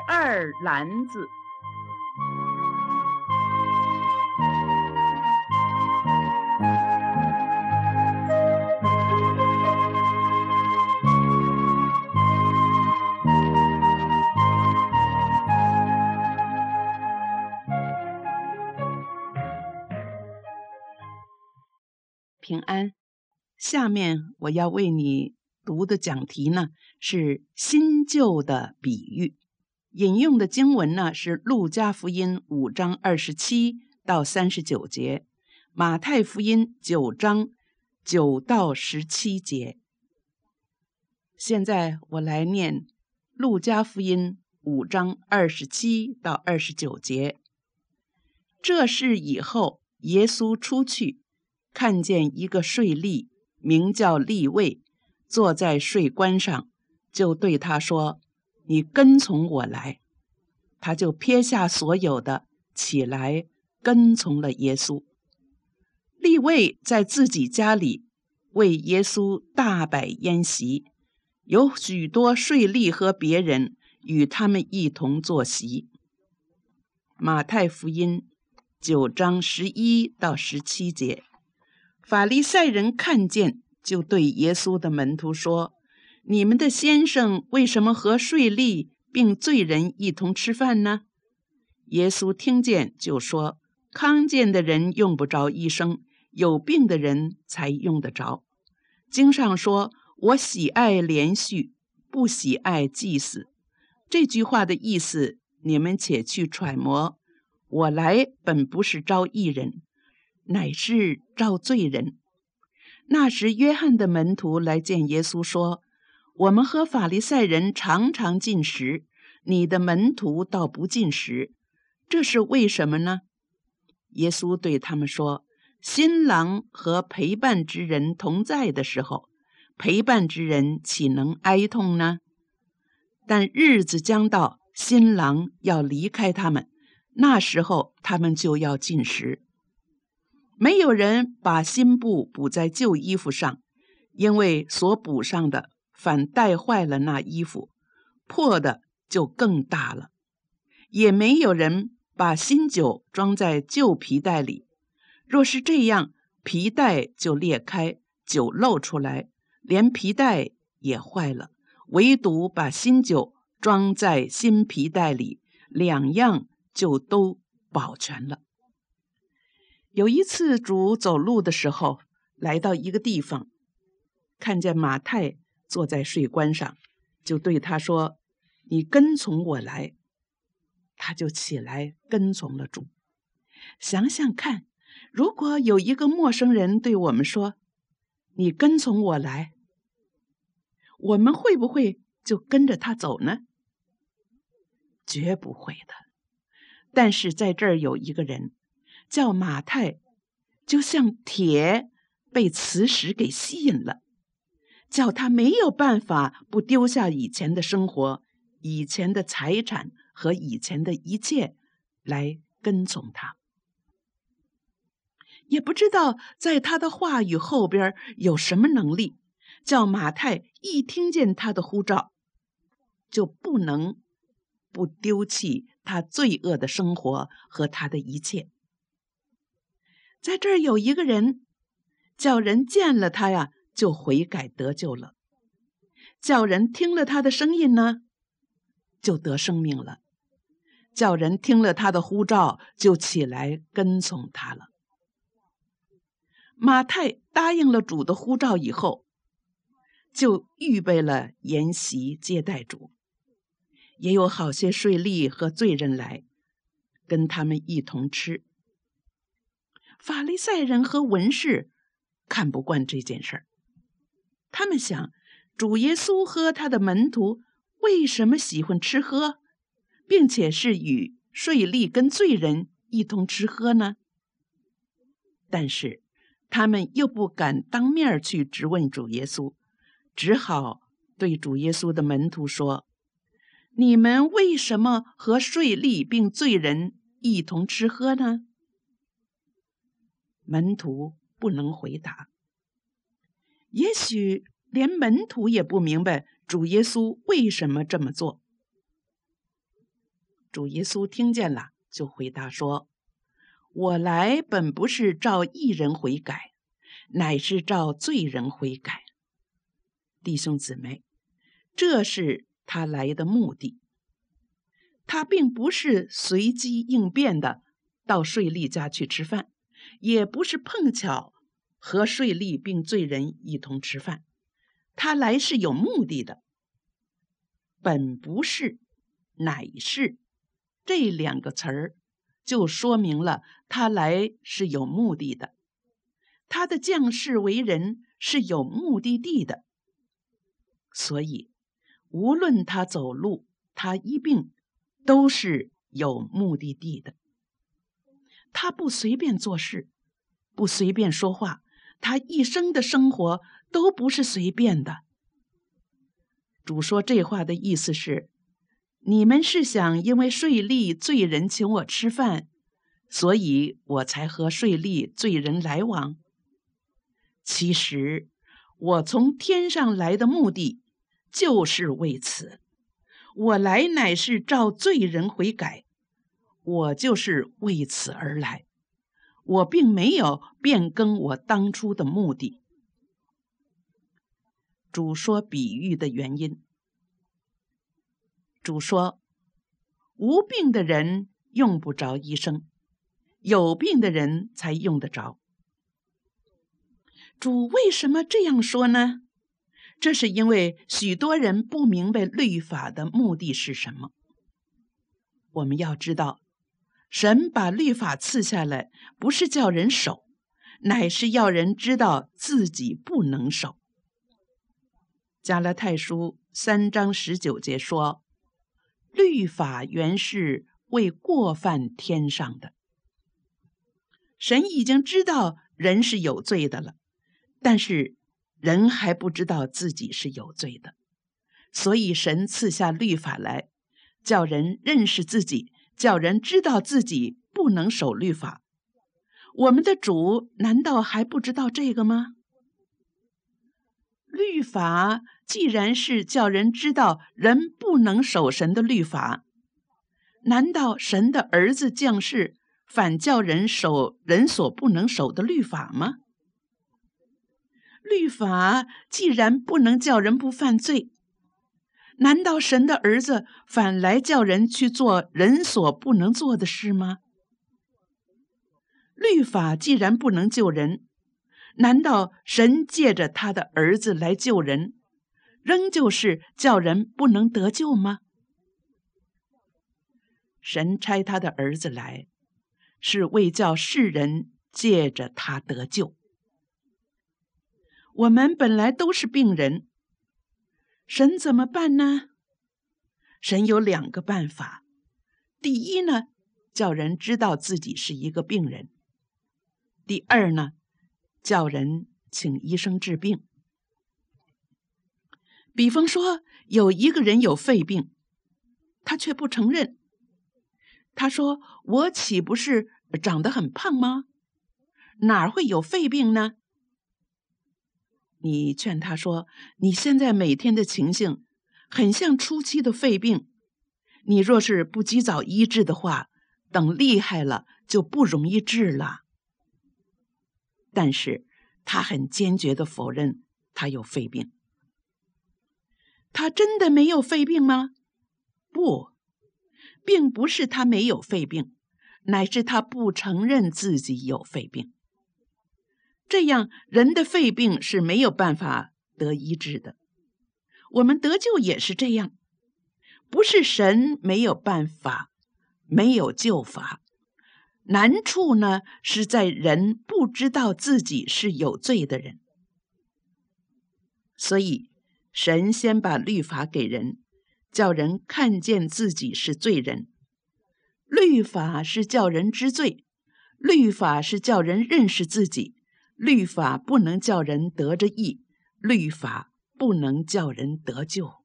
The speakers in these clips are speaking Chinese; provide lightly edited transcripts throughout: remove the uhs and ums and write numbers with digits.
二篮子。 平安，下面我要为你读的讲题呢是新旧的比喻，引用的经文呢是路加福音5章27到39节，马太福音9章9到17节。现在我来念路加福音5章27到29节。这事以后，耶稣出去，看见一个税吏，名叫利未，坐在税关上，就对他说：“你跟从我来。”他就撇下所有的，起来跟从了耶稣。利未在自己家里为耶稣大摆宴席，有许多税吏和别人与他们一同坐席。马太福音9章11到17节。法利赛人看见，就对耶稣的门徒说：“你们的先生为什么和税吏并罪人一同吃饭呢？”耶稣听见就说：“康健的人用不着医生，有病的人才用得着。经上说，我喜爱连续，不喜爱祭祀。”这句话的意思，你们且去揣摩。我来本不是招义人，乃是招罪人。那时约翰的门徒来见耶稣说：“我们和法利赛人常常进食，你的门徒倒不进食，这是为什么呢？”耶稣对他们说：“新郎和陪伴之人同在的时候，陪伴之人岂能哀痛呢？但日子将到，新郎要离开他们，那时候他们就要进食。没有人把新布补在旧衣服上，因为所补上的反带坏了那衣服，破的就更大了。也没有人把新酒装在旧皮袋里，若是这样，皮袋就裂开，酒漏出来，连皮袋也坏了。唯独把新酒装在新皮袋里，两样就都保全了。”有一次主走路的时候，来到一个地方，看见马太坐在税关上，就对他说：“你跟从我来。”他就起来跟从了主。想想看，如果有一个陌生人对我们说：“你跟从我来”，我们会不会就跟着他走呢？绝不会的。但是在这儿有一个人叫马太，就像铁被磁石给吸引了，叫他没有办法不丢下以前的生活、以前的财产和以前的一切来跟从他。也不知道在他的话语后边有什么能力，叫马太一听见他的呼召，就不能不丢弃他罪恶的生活和他的一切。在这儿有一个人，叫人见了他呀，就悔改得救了；叫人听了他的声音呢，就得生命了；叫人听了他的呼召，就起来跟从他了。马太答应了主的呼召以后，就预备了筵席接待主。也有好些税吏和罪人来，跟他们一同吃。法利赛人和文士看不惯这件事儿，他们想，主耶稣和他的门徒为什么喜欢吃喝，并且是与税吏跟罪人一同吃喝呢？但是他们又不敢当面去质问主耶稣，只好对主耶稣的门徒说：“你们为什么和税吏并罪人一同吃喝呢？”门徒不能回答。也许连门徒也不明白主耶稣为什么这么做。 主耶稣听见了，就回答说：我来本不是召义人悔改，乃是召罪人悔改。弟兄姊妹，这是他来的目的。他并不是随机应变的到税吏家去吃饭，也不是碰巧和税吏并罪人一同吃饭。他来是有目的的。本不是，乃是，这两个词儿就说明了他来是有目的的。他的降世为人是有目的地的。所以无论他走路，他医病，都是有目的地的。他不随便做事，不随便说话，他一生的生活都不是随便的。主说这话的意思是，你们是想因为税吏罪人请我吃饭，所以我才和税吏罪人来往？其实我从天上来的目的就是为此。我来乃是召罪人悔改，我就是为此而来。我并没有变更我当初的目的。主说比喻的原因。主说，无病的人用不着医生，有病的人才用得着。主为什么这样说呢？这是因为许多人不明白律法的目的是什么。我们要知道，神把律法赐下来，不是叫人守，乃是要人知道自己不能守。加拉太书3章19节说，律法原是为过犯添上的。神已经知道人是有罪的了，但是人还不知道自己是有罪的，所以神赐下律法来，叫人认识自己，叫人知道自己不能守律法。我们的主难道还不知道这个吗？律法既然是叫人知道人不能守神的律法，难道神的儿子降世反叫人守人所不能守的律法吗？律法既然不能叫人不犯罪，难道神的儿子反来叫人去做人所不能做的事吗？律法既然不能救人，难道神借着他的儿子来救人，仍旧是叫人不能得救吗？神差他的儿子来，是为叫世人借着他得救。我们本来都是病人，神怎么办呢？神有2个办法。第一呢，叫人知道自己是一个病人。第二呢，叫人请医生治病。比方说，有一个人有肺病，他却不承认。他说，我岂不是长得很胖吗？哪会有肺病呢？你劝他说，你现在每天的情形很像初期的肺病，你若是不及早医治的话，等厉害了就不容易治了。但是他很坚决地否认他有肺病。他真的没有肺病吗？不，并不是他没有肺病，乃是他不承认自己有肺病。这样人的肺病是没有办法得医治的。我们得救也是这样，不是神没有办法，没有救法。难处呢，是在人不知道自己是有罪的人。所以神先把律法给人，叫人看见自己是罪人。律法是叫人知罪，律法是叫人认识自己，律法不能叫人得着义，律法不能叫人得救。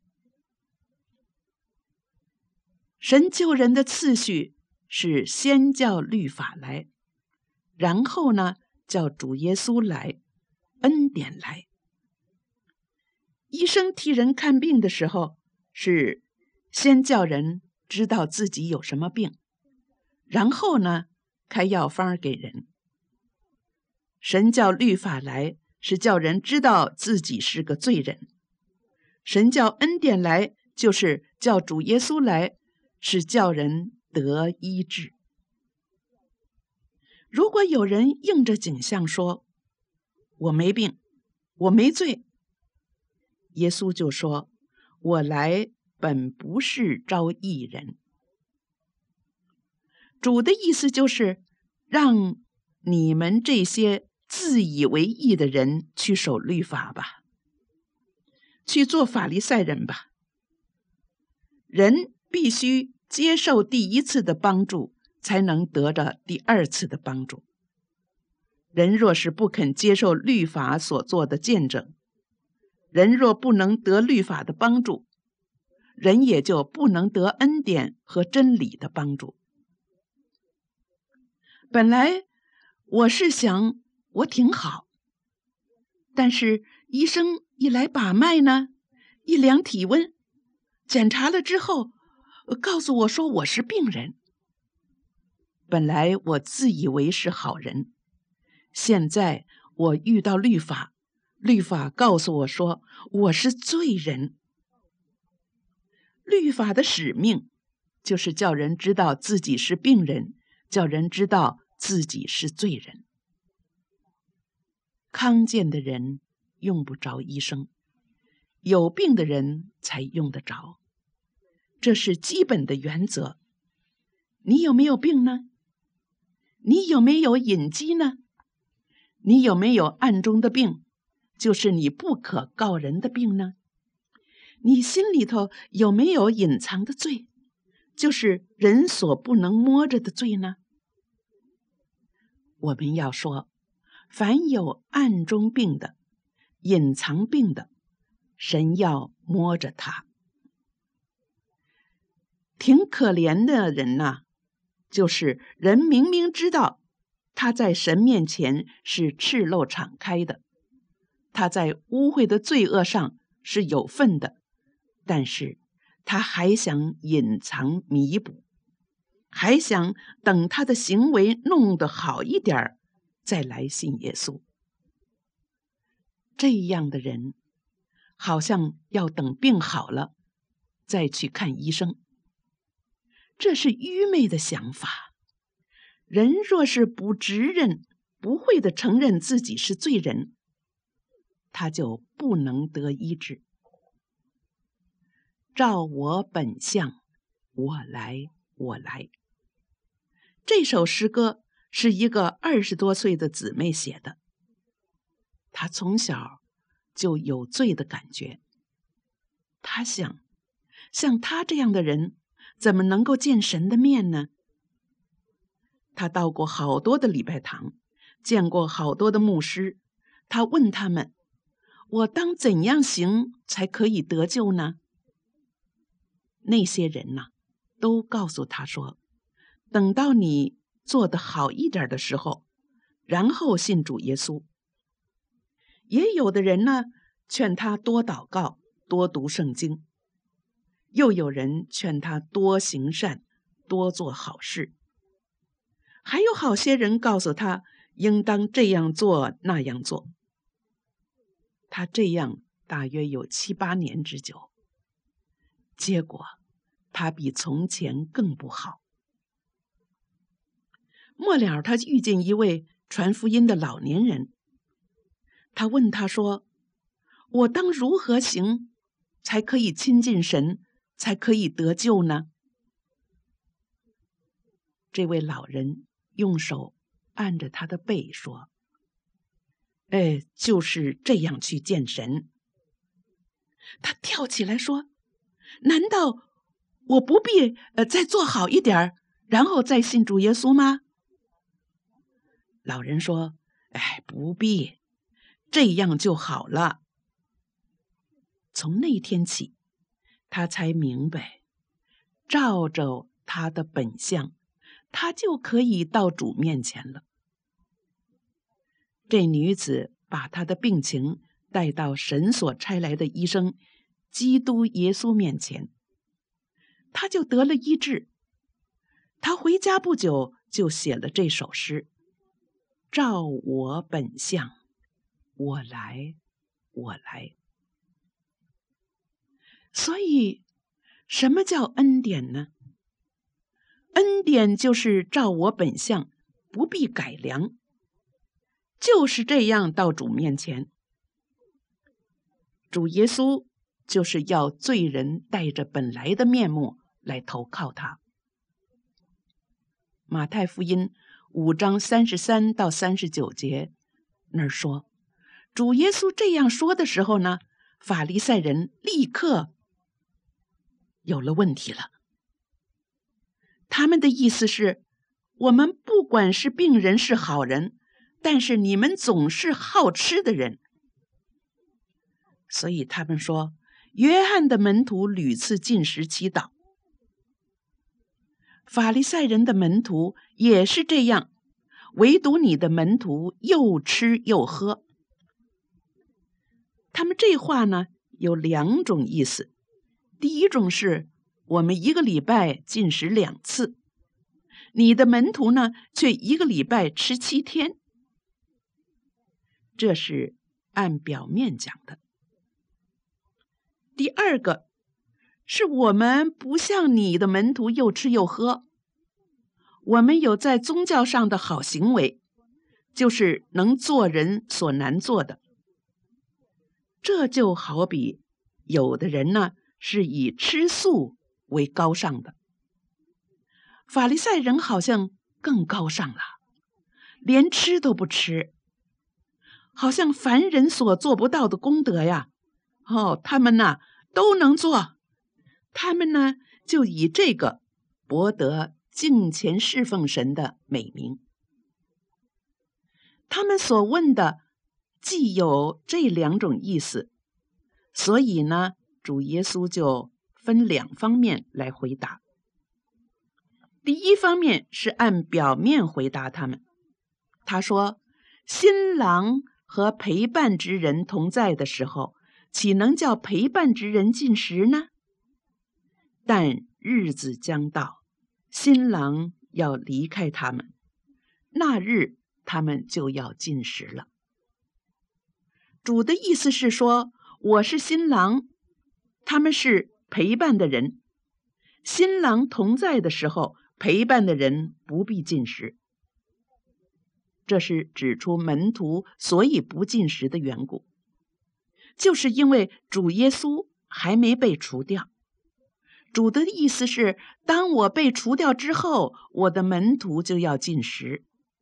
神救人的次序是先叫律法来，然后呢，叫主耶稣来，恩典来。医生替人看病的时候，是先叫人知道自己有什么病，然后呢，开药方给人。神叫律法来，是叫人知道自己是个罪人；神叫恩典来，就是叫主耶稣来，是叫人得医治。如果有人硬着颈项说，我没病，我没罪，耶稣就说，我来本不是招义人。主的意思就是让你们这些自以为义的人去守律法吧，去做法利赛人吧。人必须接受第一次的帮助，才能得着第二次的帮助。人若是不肯接受律法所做的见证，人若不能得律法的帮助，人也就不能得恩典和真理的帮助。本来我是想我挺好，但是医生一来把脉呢，一量体温，检查了之后，告诉我说我是病人。本来我自以为是好人，现在我遇到律法，律法告诉我说我是罪人。律法的使命就是叫人知道自己是病人，叫人知道自己是罪人。康健的人用不着医生，有病的人才用得着，这是基本的原则。你有没有病呢？你有没有隐疾呢？你有没有暗中的病，就是你不可告人的病呢？你心里头有没有隐藏的罪，就是人所不能摸着的罪呢？我们要说，凡有暗中病的、隐藏病的，神要摸着他。挺可怜的人呐，就是人明明知道他在神面前是赤露敞开的，他在污秽的罪恶上是有份的，但是他还想隐藏弥补，还想等他的行为弄得好一点再来信耶稣。这样的人好像要等病好了再去看医生，这是愚昧的想法。人若是不直认、不会的承认自己是罪人，他就不能得医治。照我本相，我来，我来。这首诗歌是一个20多岁的姊妹写的，她从小就有罪的感觉。她想，像她这样的人，怎么能够见神的面呢？她到过好多的礼拜堂，见过好多的牧师，她问他们，我当怎样行才可以得救呢？那些人呐，都告诉她说，等到你做得好一点的时候，然后信主耶稣。也有的人呢，劝他多祷告，多读圣经；又有人劝他多行善，多做好事。还有好些人告诉他，应当这样做那样做。他这样大约有7、8年之久，结果他比从前更不好。末了，他遇见一位传福音的老年人，他问他说，我当如何行才可以亲近神，才可以得救呢？这位老人用手按着他的背说，就是这样去见神。他跳起来说，难道我不必再做好一点，然后再信主耶稣吗？老人说，不必，这样就好了。从那天起，他才明白，照着他的本相，他就可以到主面前了。这女子把她的病情带到神所差来的医生基督耶稣面前， 他就得了医治。他回家不久就写了这首诗：照我本相，我来，我来。所以什么叫恩典呢？恩典就是照我本相，不必改良，就是这样到主面前。主耶稣就是要罪人带着本来的面目来投靠他。马太福音5章33到39节那儿说，主耶稣这样说的时候呢，法利赛人立刻有了问题了。他们的意思是，我们不管是病人是好人，但是你们总是好吃的人。所以他们说，约翰的门徒屡次禁食祈祷，法利赛人的门徒也是这样，唯独你的门徒又吃又喝。他们这话呢，有2种意思。第一种是，我们1个礼拜禁食2次，你的门徒呢，却1个礼拜吃7天。这是按表面讲的。第二个是，我们不像你的门徒又吃又喝，我们有在宗教上的好行为，就是能做人所难做的。这就好比有的人呢，是以吃素为高尚的，法利赛人好像更高尚了，连吃都不吃，好像凡人所做不到的功德呀，他们呢都能做，他们呢就以这个博得敬虔侍奉神的美名。他们所问的既有这2种意思，所以呢，主耶稣就分2方面来回答。第一方面是按表面回答他们，他说，新郎和陪伴之人同在的时候，岂能叫陪伴之人禁食呢？但日子将到，新郎要离开他们，那日他们就要禁食了。主的意思是说，我是新郎，他们是陪伴的人，新郎同在的时候，陪伴的人不必禁食。这是指出门徒所以不禁食的缘故，就是因为主耶稣还没被除掉。主的意思是，当我被除掉之后，我的门徒就要禁食。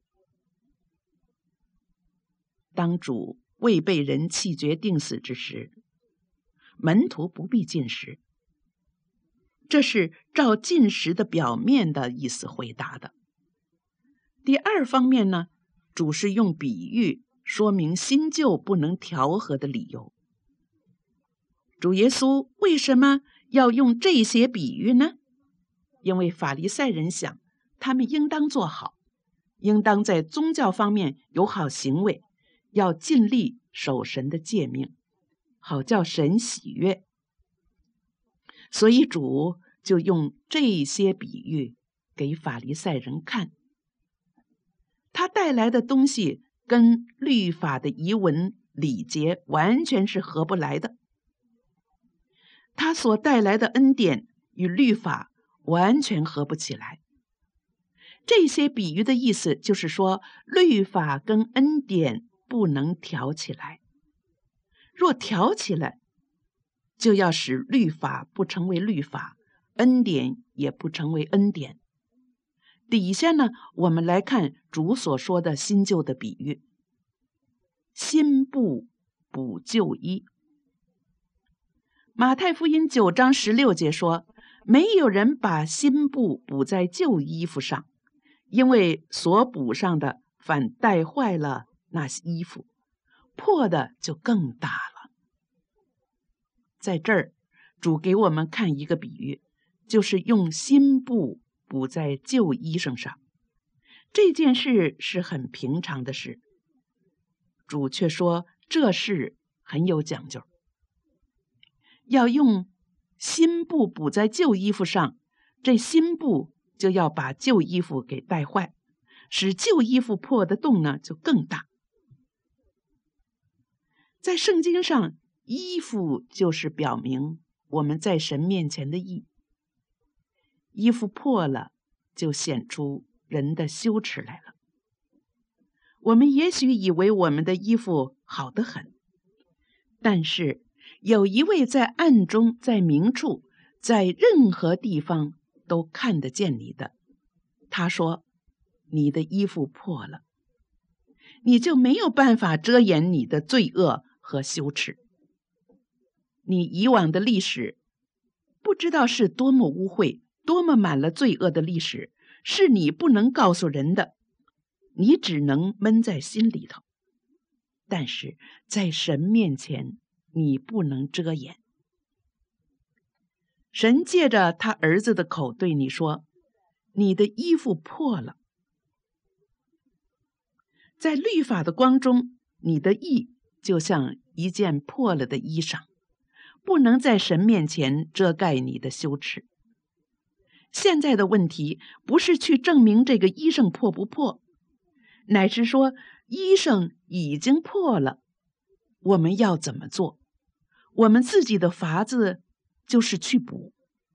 当主未被人弃绝定死之时，门徒不必禁食。这是照禁食的表面的意思回答的。第二方面呢，主是用比喻说明新旧不能调和的理由。主耶稣为什么要用这些比喻呢？因为法利赛人想，他们应当做好，应当在宗教方面有好行为，要尽力守神的诫命，好叫神喜悦。所以主就用这些比喻给法利赛人看。他带来的东西跟律法的仪文礼节完全是合不来的，他所带来的恩典与律法完全合不起来。这些比喻的意思就是说，律法跟恩典不能调起来，若调起来，就要使律法不成为律法，恩典也不成为恩典。底下呢，我们来看主所说的新旧的比喻。新布补旧衣。马太福音9章16节说，没有人把新布补在旧衣服上，因为所补上的反带坏了那衣服，破的就更大了。在这儿，主给我们看一个比喻，就是用新布补在旧衣裳上。这件事是很平常的事，主却说这事很有讲究。要用新布补在旧衣服上， 这新布就要把旧衣服给带坏，使旧衣服破的洞呢就更大。在圣经上，衣服就是表明我们在神面前的义。衣服破了，就显出人的羞耻来了。我们也许以为我们的衣服好得很，但是有一位在暗中，在明处，在任何地方都看得见你的。他说，你的衣服破了，你就没有办法遮掩你的罪恶和羞耻。你以往的历史，不知道是多么污秽，多么满了罪恶的历史，是你不能告诉人的，你只能闷在心里头。但是在神面前，你不能遮掩。神借着他儿子的口对你说，你的衣服破了。在律法的光中，你的义就像一件破了的衣裳，不能在神面前遮盖你的羞耻。现在的问题不是去证明这个衣裳破不破，乃是说衣裳已经破了，我们要怎么做？我们自己的法子就是去补。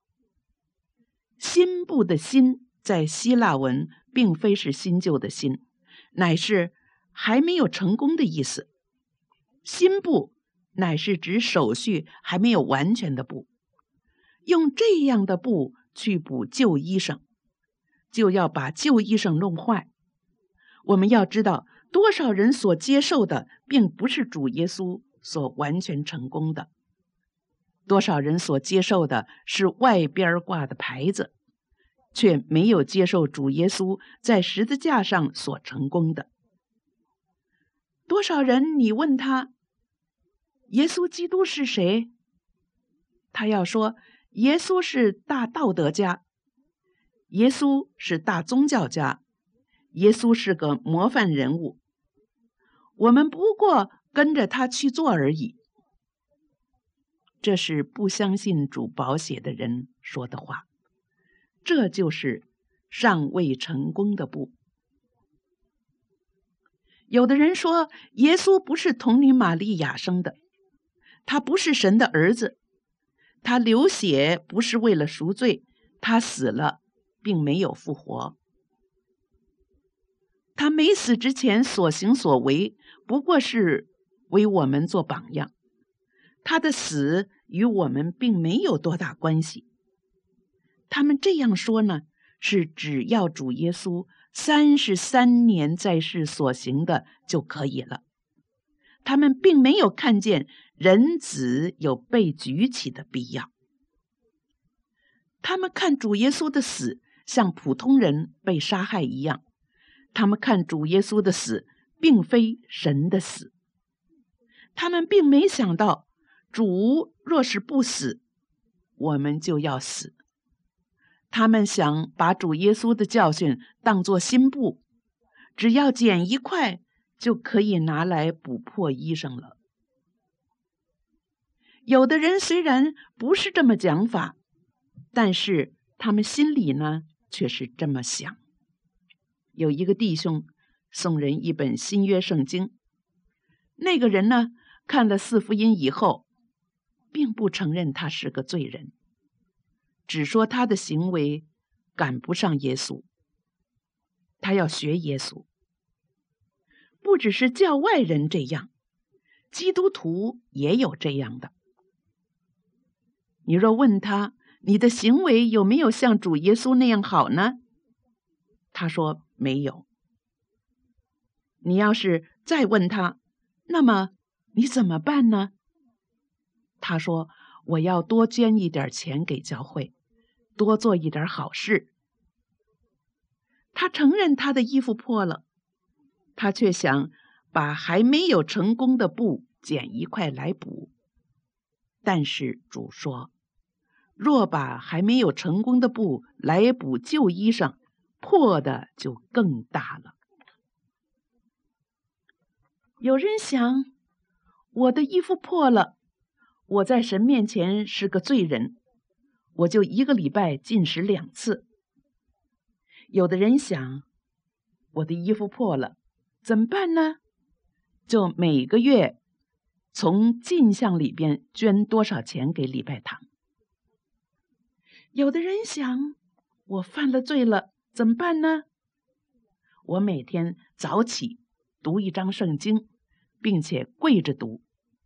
新布的新在希腊文并非是新旧的新，乃是还没有成功的意思。新布乃是指手续还没有完全的布，用这样的布去补旧衣裳，就要把旧衣裳弄坏。我们要知道，多少人所接受的并不是主耶稣所完全成功的，多少人所接受的是外边挂的牌子，却没有接受主耶稣在十字架上所成功的。多少人你问他耶稣基督是谁，他要说耶稣是大道德家，耶稣是大宗教家，耶稣是个模范人物，我们不过跟着他去做而已。这是不相信主宝血的人说的话，这就是尚未成功的步。有的人说，耶稣不是童女玛利亚生的，他不是神的儿子，他流血不是为了赎罪，他死了并没有复活。他没死之前所行所为，不过是为我们做榜样，他的死与我们并没有多大关系。他们这样说呢，是只要主耶稣33年在世所行的就可以了。他们并没有看见人子有被举起的必要。他们看主耶稣的死像普通人被杀害一样，他们看主耶稣的死并非神的死。他们并没想到，主若是不死，我们就要死。他们想把主耶稣的教训当作新布，只要剪一块就可以拿来补破衣裳了。有的人虽然不是这么讲法，但是他们心里呢却是这么想。有一个弟兄送人一本新约圣经，那个人呢看了4福音以后，并不承认他是个罪人，只说他的行为赶不上耶稣，他要学耶稣。不只是教外人这样，基督徒也有这样的。你若问他，你的行为有没有像主耶稣那样好呢？他说没有。你要是再问他，那么你怎么办呢？他说我要多捐一点钱给教会，多做一点好事。他承认他的衣服破了，他却想把还没有成功的布剪一块来补。但是主说，若把还没有成功的布来补旧衣裳，破的就更大了。有人想，我的衣服破了，我在神面前是个罪人， 我就1个礼拜禁食2次。有的人想，我的衣服破了，怎么办呢？就每个月从进项里边捐多少钱给礼拜堂。有的人想，我犯了罪了，怎么办呢？我每天早起读1章圣经，并且跪着读。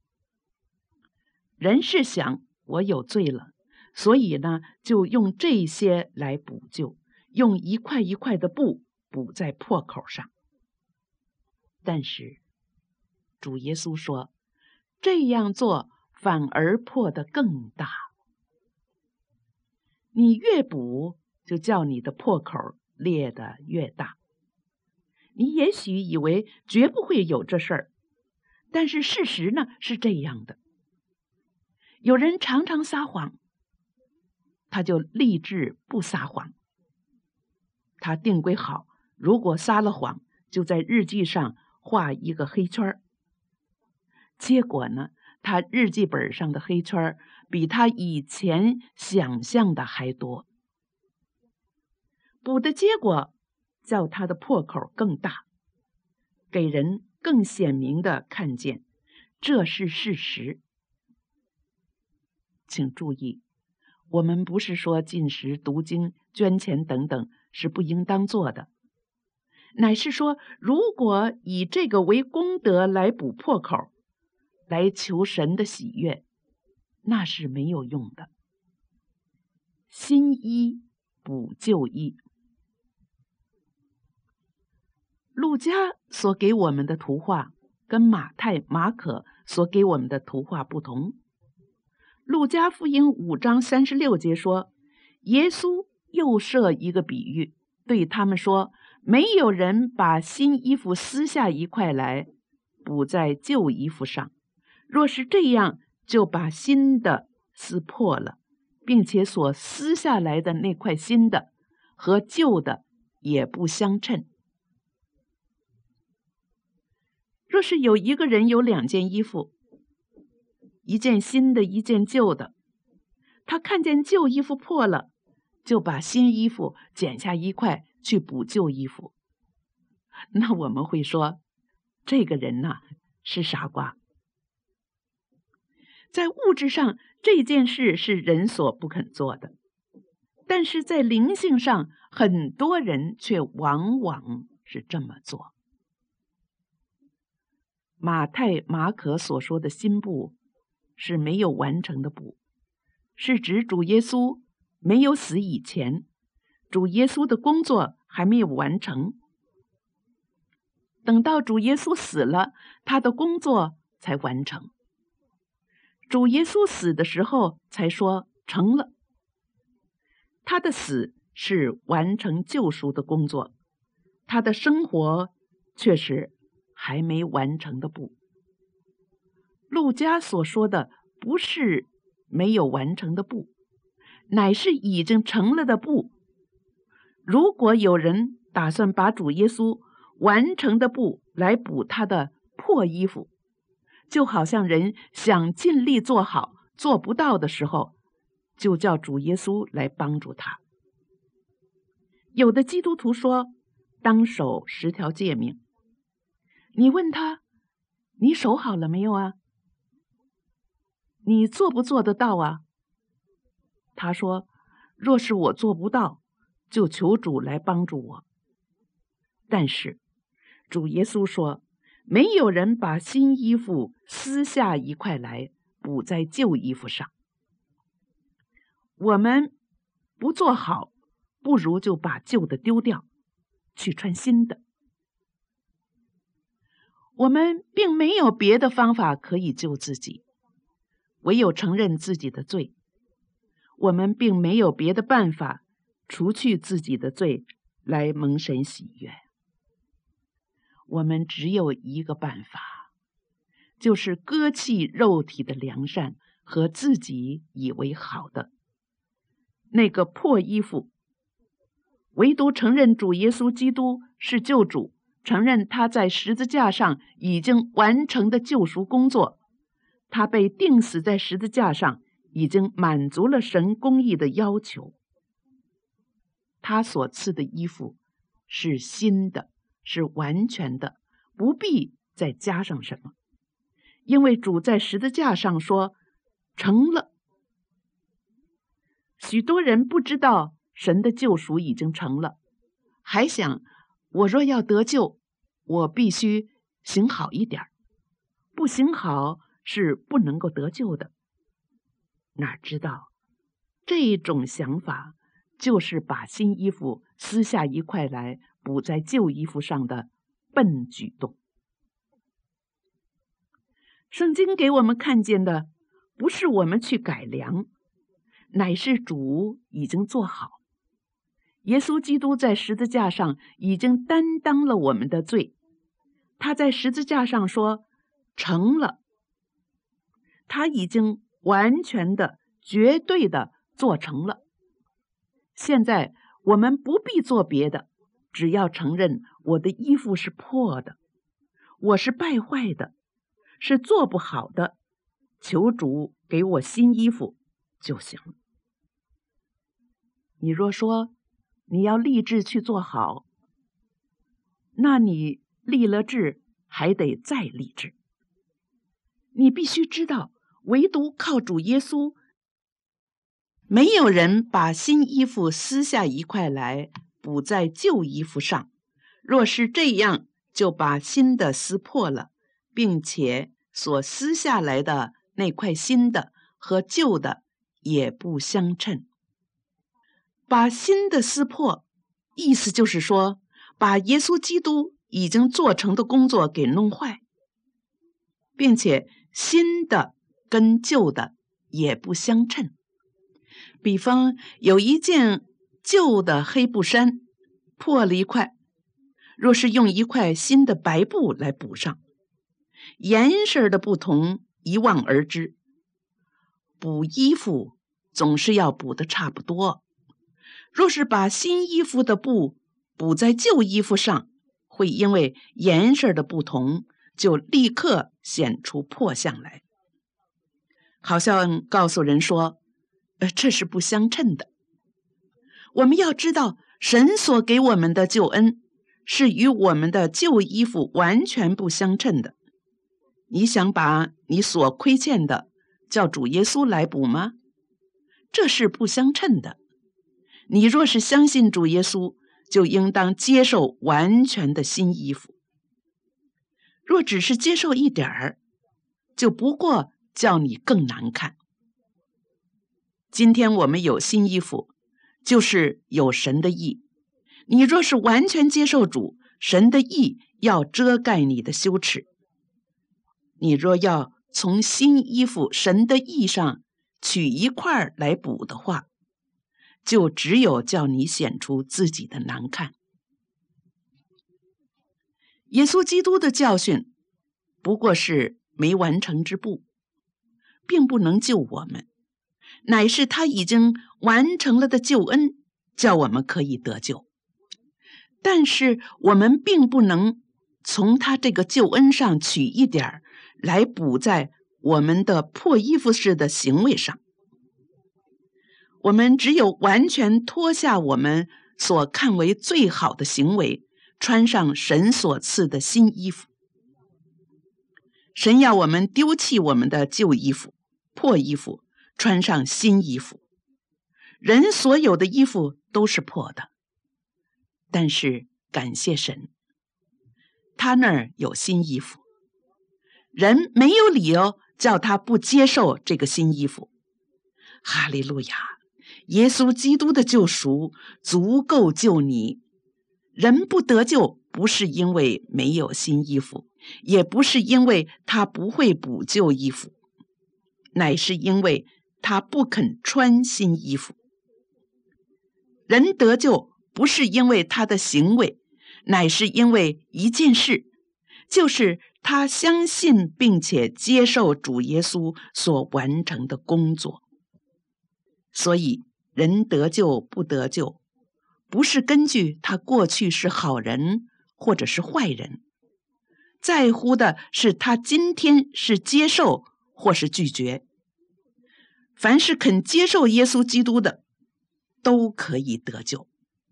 人是想我有罪了，所以呢，就用这些来补救，用1块1块的布补在破口上。但是主耶稣说，这样做反而破得更大。你越补，就叫你的破口裂得越大。你也许以为绝不会有这事儿，但是事实呢是这样的。有人常常撒谎，他就立志不撒谎。他定规好，如果撒了谎，就在日记上画1个黑圈。结果呢，他日记本上的黑圈比他以前想象的还多。补的结果叫他的破口更大，给人更显明的看见，这是事实。请注意，我们不是说禁食、读经、捐钱等等是不应当做的，乃是说，如果以这个为功德来补破口，来求神的喜悦，那是没有用的。新医补旧医。路加所给我们的图画跟马太、马可所给我们的图画不同。路加福音5章36节说，耶稣又设一个比喻，对他们说，没有人把新衣服撕下1块来补在旧衣服上，若是这样，就把新的撕破了，并且所撕下来的那块新的和旧的也不相称。若是有一个人有2件衣服，一件新的，一件旧的，他看见旧衣服破了，就把新衣服剪下1块去补旧衣服，那我们会说，这个人呢是傻瓜。在物质上，这件事是人所不肯做的，但是在灵性上，很多人却往往是这么做。马太、马可所说的新布是没有完成的布，是指主耶稣没有死以前，主耶稣的工作还没有完成。等到主耶稣死了，他的工作才完成。主耶稣死的时候才说成了。他的死是完成救赎的工作，他的生活却是还没完成的布。路加所说的不是没有完成的布，乃是已经成了的布。如果有人打算把主耶稣完成的布来补他的破衣服，就好像人想尽力做好，做不到的时候，就叫主耶稣来帮助他。有的基督徒说，当守10条诫命。你问他，你守好了没有啊？你做不做得到啊？他说，若是我做不到，就求主来帮助我。但是主耶稣说，没有人把新衣服撕下1块来补在旧衣服上。我们不做好，不如就把旧的丢掉，去穿新的。我们并没有别的方法可以救自己，唯有承认自己的罪。我们并没有别的办法除去自己的罪来蒙神喜悦。我们只有一个办法，就是割弃肉体的良善和自己以为好的那个破衣服，唯独承认主耶稣基督是救主，承认他在十字架上已经完成的救赎工作，他被钉死在十字架上已经满足了神公义的要求。他所赐的衣服是新的，是完全的，不必再加上什么，因为主在十字架上说成了。许多人不知道神的救赎已经成了，还想我若要得救，我必须行好一点，不行好是不能够得救的。哪知道这种想法就是把新衣服撕下一块来补在旧衣服上的笨举动。圣经给我们看见的不是我们去改良，乃是主已经做好。耶稣基督在十字架上已经担当了我们的罪，他在十字架上说成了，他已经完全的、绝对的做成了。现在我们不必做别的，只要承认我的衣服是破的，我是败坏的，是做不好的，求主给我新衣服就行了。你若说你要立志去做好，那你立了志还得再立志。你必须知道，唯独靠主耶稣，没有人把新衣服撕下一块来补在旧衣服上，若是这样，就把新的撕破了，并且所撕下来的那块新的和旧的也不相称。把新的撕破，意思就是说，把耶稣基督已经做成的工作给弄坏，并且新的跟旧的也不相称。比方有一件旧的黑布衫破了一块，若是用一块新的白布来补上，颜色的不同一望而知。补衣服总是要补得差不多，若是把新衣服的布补在旧衣服上，会因为颜色的不同，就立刻显出破相来，好像告诉人说，这是不相称的。我们要知道，神所给我们的救恩是与我们的旧衣服完全不相称的。你想把你所亏欠的叫主耶稣来补吗？这是不相称的。你若是相信主耶稣，就应当接受完全的新衣服。若只是接受一点儿，就不过叫你更难看。今天我们有新衣服，就是有神的义。你若是完全接受主，神的义要遮盖你的羞耻。你若要从新衣服神的义上取一块来补的话，就只有叫你显出自己的难看。耶稣基督的教训不过是没完成之步，并不能救我们，乃是他已经完成了的救恩，叫我们可以得救。但是我们并不能从他这个救恩上取一点来补在我们的破衣服式的行为上。我们只有完全脱下我们所看为最好的行为，穿上神所赐的新衣服。神要我们丢弃我们的旧衣服、破衣服，穿上新衣服。人所有的衣服都是破的，但是感谢神，他那儿有新衣服。人没有理由叫他不接受这个新衣服。哈利路亚！耶稣基督的救赎足够救你。人不得救，不是因为没有新衣服，也不是因为他不会补旧衣服，乃是因为他不肯穿新衣服。人得救不是因为他的行为，乃是因为一件事，就是他相信并且接受主耶稣所完成的工作。所以人得救不得救，不是根据他过去是好人或者是坏人，在乎的是他今天是接受或是拒绝。 凡是肯接受耶稣基督的，都可以得救。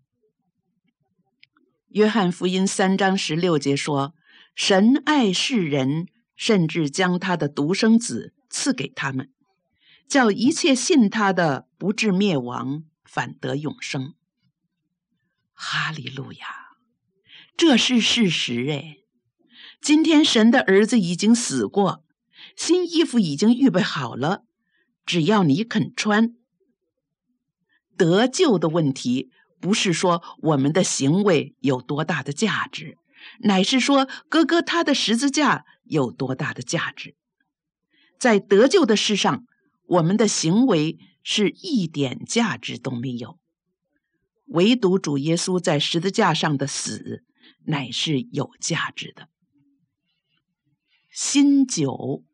约翰福音3章16节说，神爱世人，甚至将他的独生子赐给他们，叫一切信他的不至灭亡，反得永生。哈利路亚，这是事实哎！今天神的儿子已经死过，新衣服已经预备好了，只要你肯穿。得救的问题不是说我们的行为有多大的价值，乃是说哥哥他的十字架有多大的价值。在得救的事上，我们的行为是一点价值都没有，唯独主耶稣在十字架上的死乃是有价值的。新酒，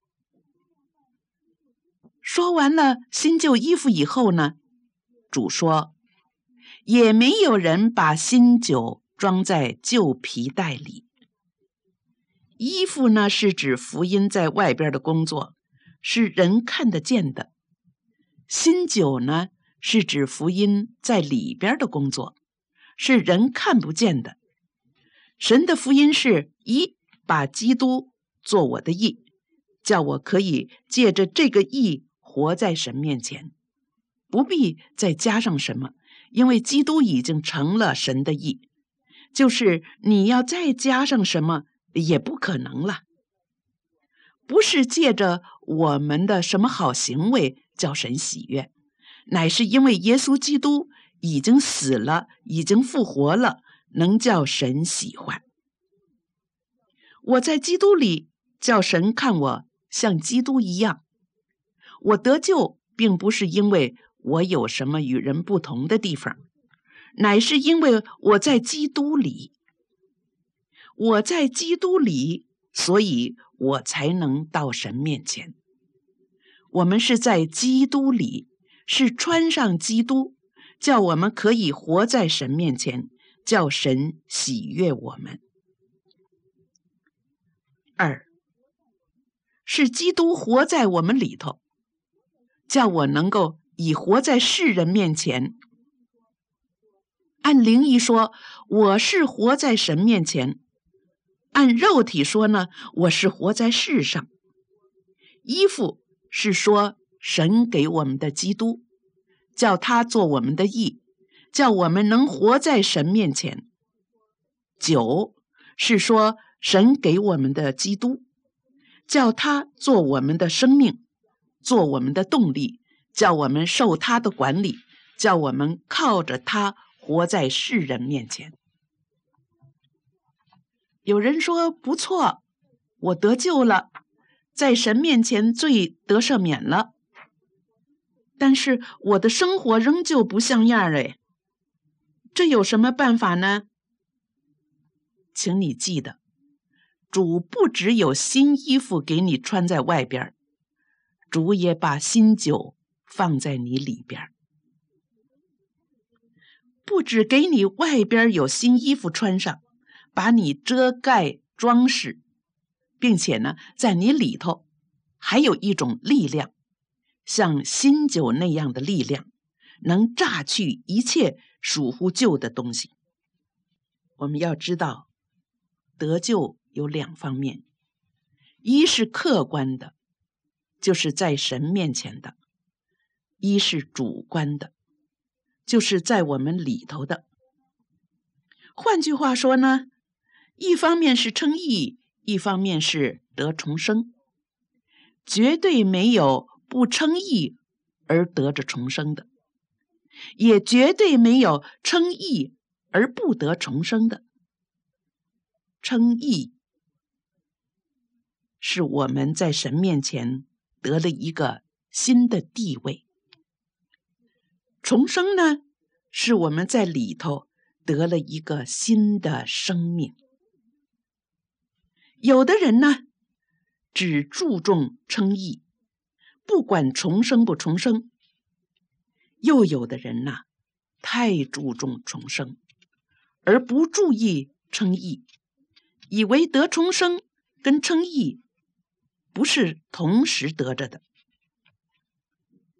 说完了新旧衣服以后呢，主说，也没有人把新酒装在旧皮袋里。衣服呢，是指福音在外边的工作，是人看得见的。新酒呢，是指福音在里边的工作，是人看不见的。神的福音是一，把基督做我的义，叫我可以借着这个义活在神面前，不必再加上什么，因为基督已经成了神的义，就是你要再加上什么也不可能了。不是借着我们的什么好行为叫神喜悦，乃是因为耶稣基督已经死了，已经复活了，能叫神喜欢。我在基督里，叫神看我像基督一样。我得救并不是因为我有什么与人不同的地方，乃是因为我在基督里。我在基督里，所以我才能到神面前。我们是在基督里，是穿上基督，叫我们可以活在神面前，叫神喜悦我们。二，是基督活在我们里头，叫我能够以活在世人面前。按灵意说，我是活在神面前；按肉体说呢，我是活在世上。衣服是说神给我们的基督，叫他做我们的义，叫我们能活在神面前。酒是说神给我们的基督，叫他做我们的生命，做我们的动力，叫我们受他的管理，叫我们靠着他活在世人面前。有人说不错，我得救了，在神面前罪得赦免了，但是我的生活仍旧不像样哎，这有什么办法呢？请你记得，主不只有新衣服给你穿在外边，主也把新酒放在你里边。不只给你外边有新衣服穿上，把你遮盖装饰，并且呢，在你里头还有一种力量，像新酒那样的力量，能榨去一切属乎旧的东西。我们要知道，得救有两方面，一是客观的，就是在神面前的；一是主观的，就是在我们里头的。换句话说呢，一方面是称义，一方面是得重生，绝对没有不称义而得着重生的，也绝对没有称义而不得重生的。称义是我们在神面前得了一个新的地位，重生呢，是我们在里头得了一个新的生命。有的人呢，只注重称义，不管重生不重生；又有的人呢，太注重重生，而不注意称义，以为得重生跟称义不是同时得着的。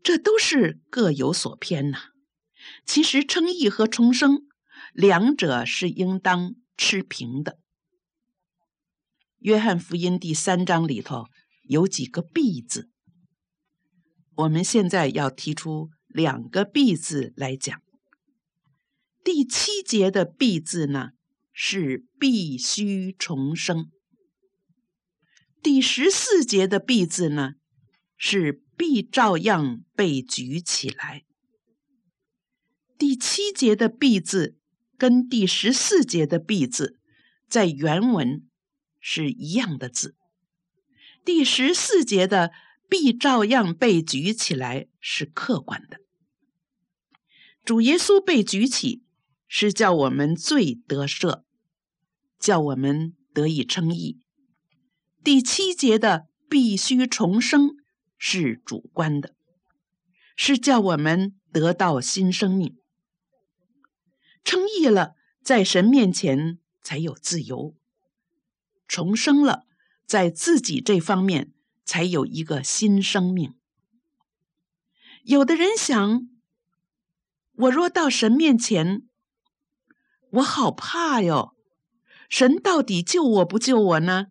这都是各有所偏呐。其实称义和重生两者是应当持平的。约翰福音第3章里头有几个必字，我们现在要提出2个必字来讲。第7节的必字呢，是必须重生。第14节的必字呢，是必照样被举起来。第7节的必字跟第14节的必字在原文是一样的字。第14节的必照样被举起来是客观的。主耶稣被举起，是叫我们罪得赦，叫我们得以称义。第7节的必须重生是主观的，是叫我们得到新生命。称义了，在神面前才有自由；重生了，在自己这方面才有一个新生命。有的人想，我若到神面前，我好怕哟，神到底救我不救我呢？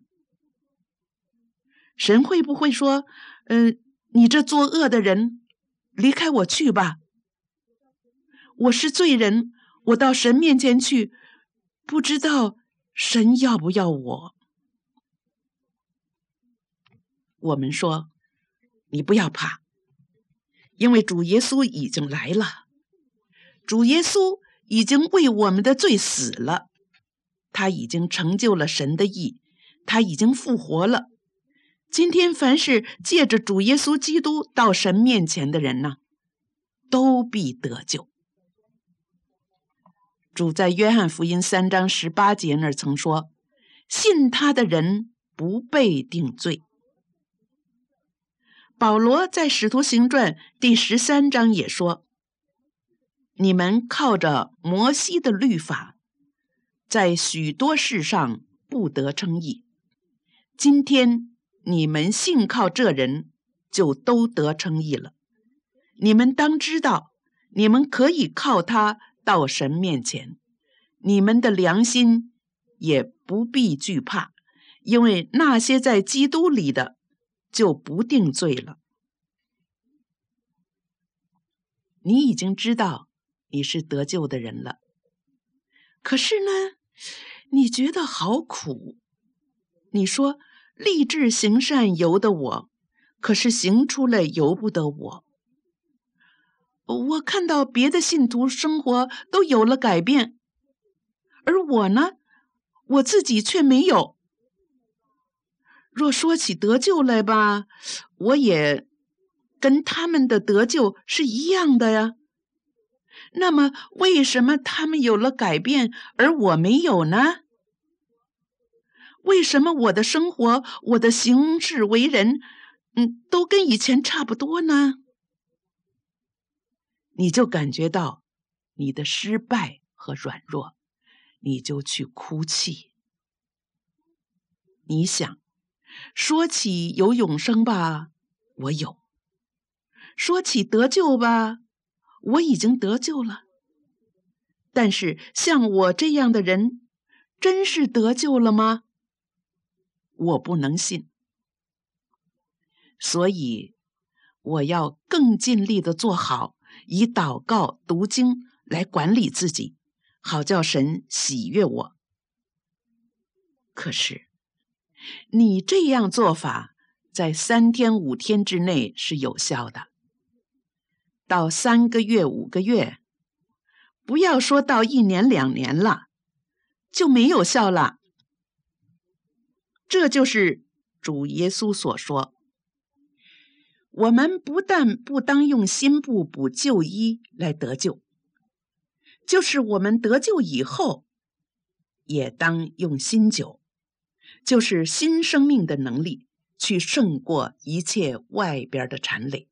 神会不会说，你这作恶的人，离开我去吧，我是罪人，我到神面前去，不知道神要不要我。我们说，你不要怕，因为主耶稣已经来了，主耶稣已经为我们的罪死了，他已经成就了神的义，他已经复活了。今天凡是借着主耶稣基督到神面前的人呢，都必得救。主在约翰福音3章18节那儿曾说，信他的人不被定罪。保罗在使徒行传第13章也说，你们靠着摩西的律法，在许多事上不得称义，今天你们信靠这人，就都得称义了。你们当知道，你们可以靠他到神面前，你们的良心也不必惧怕，因为那些在基督里的就不定罪了。你已经知道你是得救的人了，可是呢，你觉得好苦。你说，立志行善由得我，可是行出来由不得我。我看到别的信徒生活都有了改变，而我呢，我自己却没有。若说起得救来吧，我也跟他们的得救是一样的呀。那么为什么他们有了改变，而我没有呢？为什么我的生活，我的行事为人，都跟以前差不多呢？你就感觉到你的失败和软弱，你就去哭泣。你想，说起有永生吧，我有；说起得救吧，我已经得救了。但是像我这样的人，真是得救了吗？我不能信。所以我要更尽力的做好，以祷告读经来管理自己，好叫神喜悦我。可是你这样做法在3天5天之内是有效的，到3个月5个月，不要说到1年2年了，就没有效了。这就是主耶稣所说，我们不但不当用新布补旧衣来得救，就是我们得救以后，也当用新酒，就是新生命的能力，去胜过一切外边的缠累。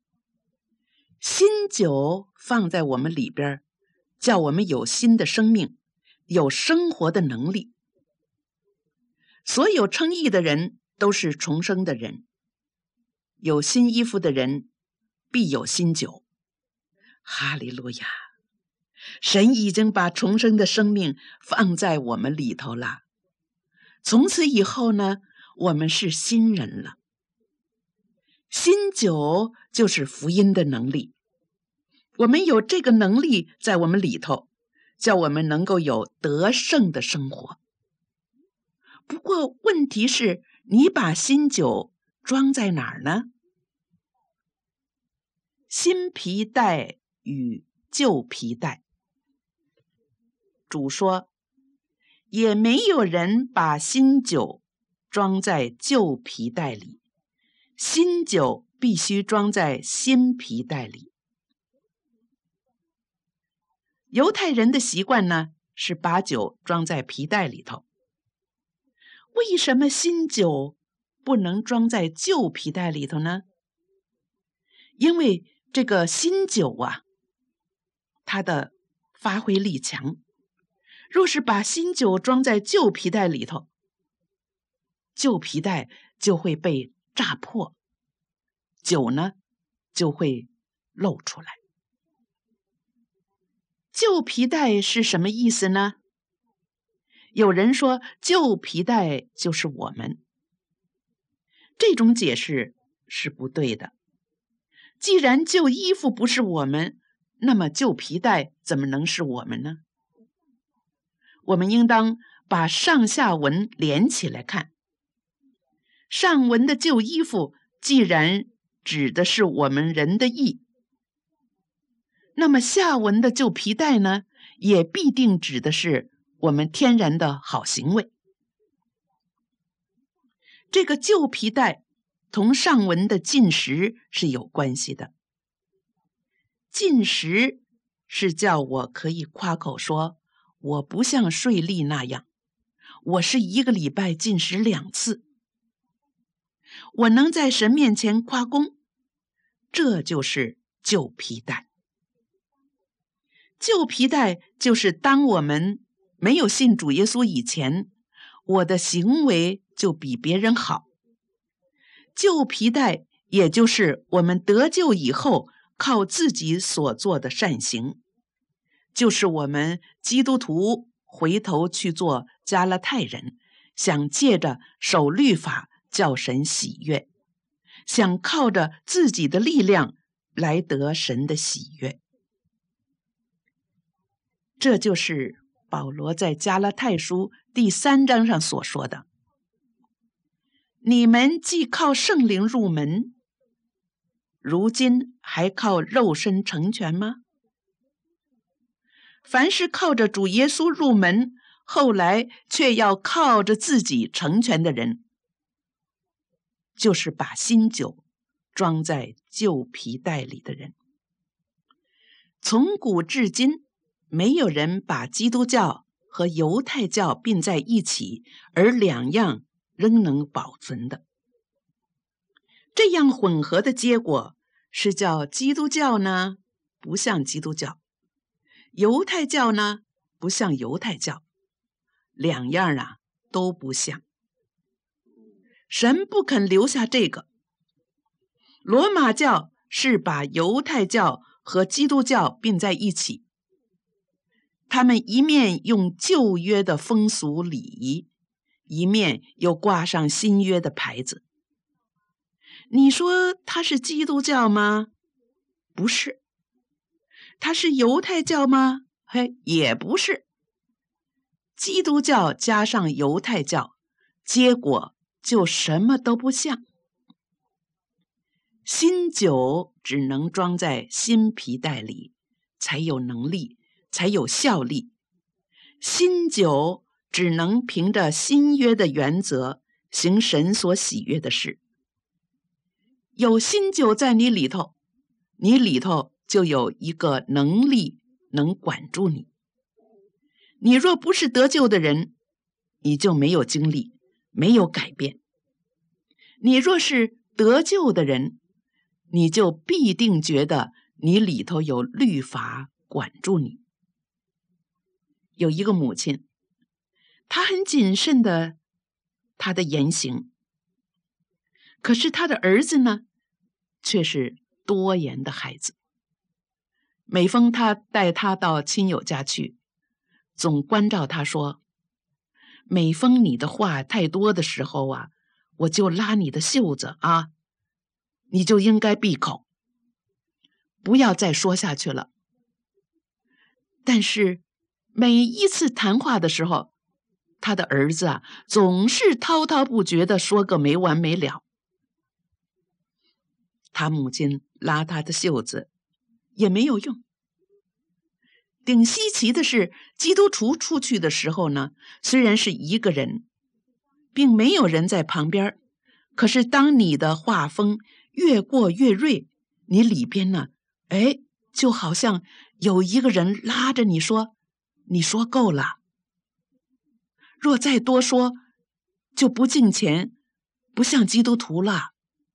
新酒放在我们里边，叫我们有新的生命，有生活的能力。所有称义的人都是重生的人，有新衣服的人必有新酒。哈利路亚！神已经把重生的生命放在我们里头了。从此以后呢，我们是新人了。新酒就是福音的能力，我们有这个能力在我们里头，叫我们能够有得胜的生活。不过问题是，你把新酒装在哪儿呢？新皮带与旧皮带。主说，也没有人把新酒装在旧皮带里，新酒必须装在新皮带里。犹太人的习惯呢，是把酒装在皮带里头。为什么新酒不能装在旧皮带里头呢？因为这个新酒啊，它的发挥力强。若是把新酒装在旧皮带里头，旧皮带就会被炸破，酒呢就会漏出来。旧皮带是什么意思呢？有人说旧皮带就是我们，这种解释是不对的。既然旧衣服不是我们，那么旧皮带怎么能是我们呢？我们应当把上下文连起来看。上文的旧衣服既然指的是我们人的义，那么下文的旧皮带呢，也必定指的是我们天然的好行为。这个旧皮带同上文的禁食是有关系的。禁食是叫我可以夸口说，我不像税吏那样，我是1个礼拜禁食2次，我能在神面前夸功，这就是旧皮带。旧皮带就是当我们没有信主耶稣以前，我的行为就比别人好。旧皮带也就是我们得救以后靠自己所做的善行，就是我们基督徒回头去做加拉太人，想借着守律法叫神喜悦，想靠着自己的力量来得神的喜悦。这就是保罗在加拉太书第3章上所说的，你们既靠圣灵入门，如今还靠肉身成全吗？凡是靠着主耶稣入门，后来却要靠着自己成全的人，就是把新酒装在旧皮带里的人。从古至今，没有人把基督教和犹太教并在一起，而2样仍能保存的。这样混合的结果是叫基督教呢不像基督教，犹太教呢不像犹太教，2样啊都不像。神不肯留下这个。罗马教是把犹太教和基督教并在一起，他们一面用旧约的风俗礼仪，一面又挂上新约的牌子。你说它是基督教吗？不是。它是犹太教吗？也不是。基督教加上犹太教，结果就什么都不像。新酒只能装在新皮带里，才有能力，才有效力。新酒只能凭着新约的原则行神所喜悦的事。有新酒在你里头，你里头就有一个能力能管住你。你若不是得救的人，你就没有经历，没有改变。你若是得救的人，你就必定觉得你里头有律法管住你。有一个母亲，她很谨慎的她的言行，可是她的儿子呢，却是多言的孩子。每逢他带他到亲友家去，总关照他说，每逢你的话太多的时候啊，我就拉你的袖子啊，你就应该闭口，不要再说下去了。但是每一次谈话的时候，他的儿子啊，总是滔滔不绝地说个没完没了。他母亲拉他的袖子也没有用。顶稀奇的是，基督徒出去的时候呢，虽然是一个人，并没有人在旁边，可是当你的话锋越过越锐，你里边呢，就好像有一个人拉着你说，你说够了，若再多说，就不敬虔，不像基督徒了。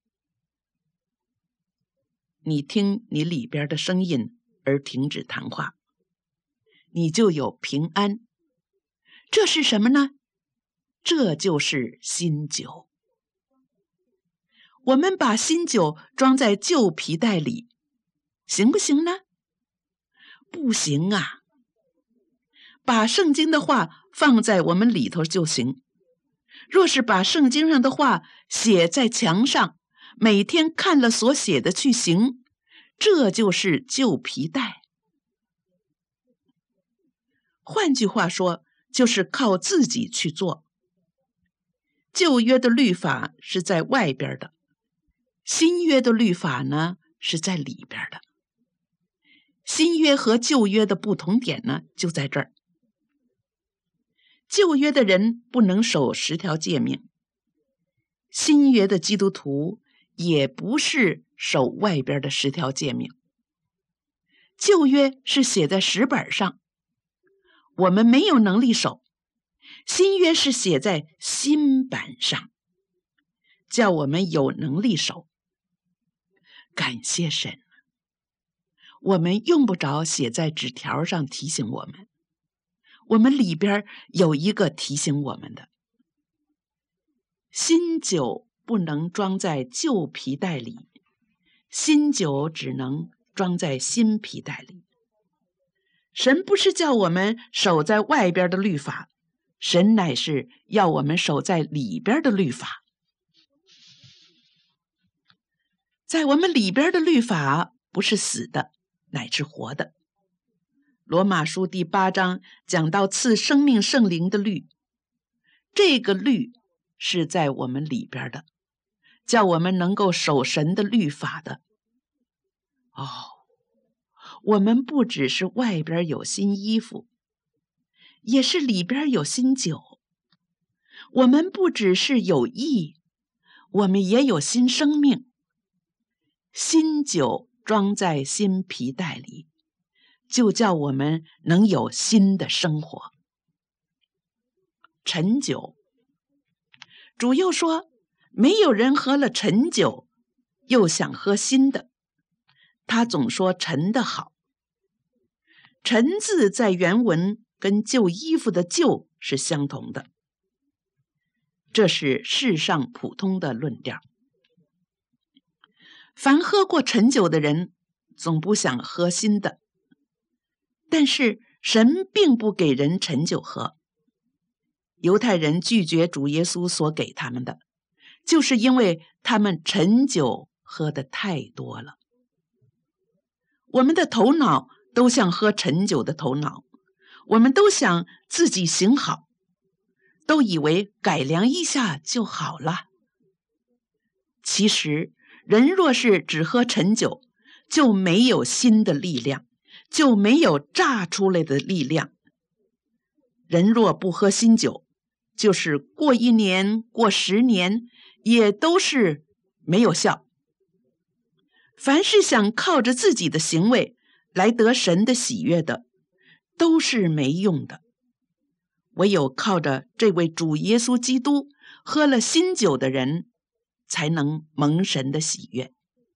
你听你里边的声音而停止谈话，你就有平安。这是什么呢？这就是新酒。我们把新酒装在旧皮袋里，行不行呢？不行啊。把圣经的话放在我们里头就行。若是把圣经上的话写在墙上，每天看了所写的去行，这就是旧皮袋。换句话说，就是靠自己去做。旧约的律法是在外边的，新约的律法呢是在里边的。新约和旧约的不同点呢就在这儿。旧约的人不能守10条诫命，新约的基督徒也不是守外边的10条诫命。旧约是写在石板上，我们没有能力守；新约是写在心板上，叫我们有能力守。感谢神，我们用不着写在纸条上提醒我们，我们里边有一个提醒我们的。新酒不能装在旧皮袋里，新酒只能装在新皮袋里。神不是叫我们守在外边的律法，神乃是要我们守在里边的律法。在我们里边的律法不是死的，乃是活的。罗马书第8章讲到赐生命圣灵的律，这个律是在我们里边的，叫我们能够守神的律法的。我们不只是外边有新衣服，也是里边有新酒。我们不只是有义，我们也有新生命。新酒装在新皮袋里，就叫我们能有新的生活。陈酒，主又说，没有人喝了陈酒又想喝新的，他总说陈的好。陈字在原文跟旧衣服的旧是相同的，这是世上普通的论调。凡喝过陈酒的人总不想喝新的，但是神并不给人陈酒喝。犹太人拒绝主耶稣所给他们的，就是因为他们陈酒喝得太多了。我们的头脑都像喝陈酒的头脑，我们都想自己行好，都以为改良一下就好了。其实人若是只喝陈酒，就没有新的力量，就没有榨出来的力量。人若不喝新酒，就是过1年过10年也都是没有效。凡是想靠着自己的行为来得神的喜悦的，都是没用的。唯有靠着这位主耶稣基督喝了新酒的人，才能蒙神的喜悦。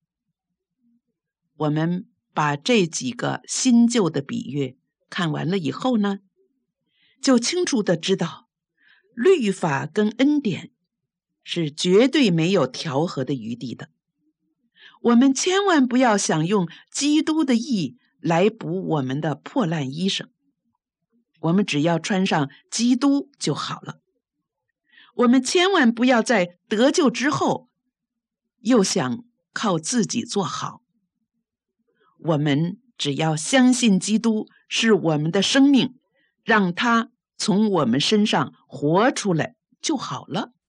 我们把这几个新旧的比喻看完了以后呢，就清楚地知道，律法跟恩典是绝对没有调和的余地的。 我们千万不要想用基督的义来补我们的破烂衣裳，我们只要穿上基督就好了。我们千万不要在得救之后又想靠自己做好，我们只要相信基督是我们的生命，让他从我们身上活出来就好了。